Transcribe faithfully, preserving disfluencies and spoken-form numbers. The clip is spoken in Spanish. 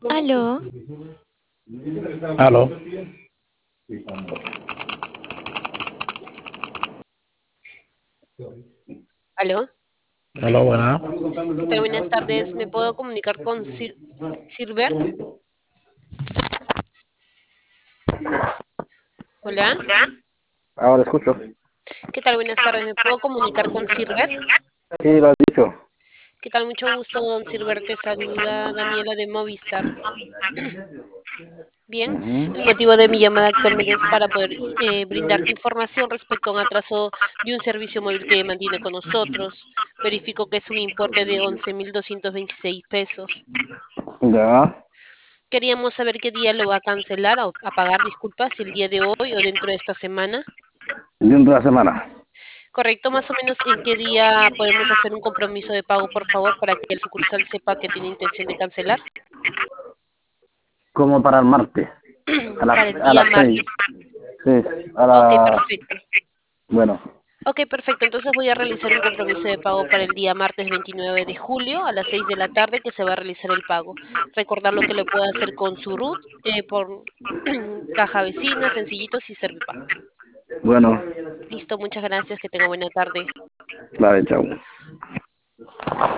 Aló, Aló, ¿Aló? aló, buena. ¿Qué tal? Buenas tardes. ¿Me puedo comunicar con Sir Sirbert? Hola. Ahora escucho. ¿Qué tal? Buenas tardes. ¿Me puedo comunicar con Sirbert? Sí, lo has dicho. ¿Qué tal? Mucho gusto, don Sirbert. Te saluda Daniela de Movistar. Bien, Ujú. el motivo de mi llamada actualmente es para poder eh, brindarte información respecto a un atraso de un servicio móvil que mantiene con nosotros. Verifico que es un importe de once mil doscientos veintiséis pesos. Ya, Queríamos saber qué día lo va a cancelar o a pagar, disculpas, si el día de hoy o dentro de esta semana. dentro de la semana. Correcto, más o menos en qué día podemos hacer un compromiso de pago, por favor, para que el sucursal sepa que tiene intención de cancelar. Como para el martes, a las, Para el a día las seis. martes. Sí, a Ok, la... perfecto. Bueno, Ok, perfecto. Entonces voy a realizar un compromiso de pago para el día martes veintinueve de julio a las seis de la tarde que se va a realizar el pago. Recordar lo que lo puede hacer con su RUT, eh, por caja vecina, sencillitos y Servipago. bueno, Listo, muchas gracias. Que tenga buena tarde. vale, chao.